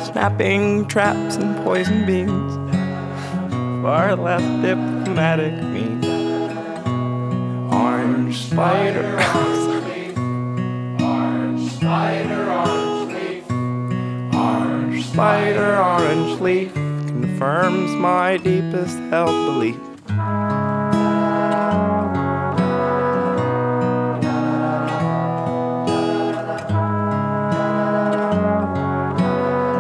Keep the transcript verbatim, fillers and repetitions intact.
snapping traps and poison beans, far less diplomatic means. Orange spider, orange leaf, orange spider, orange leaf, orange spider, orange leaf confirms my deepest held belief.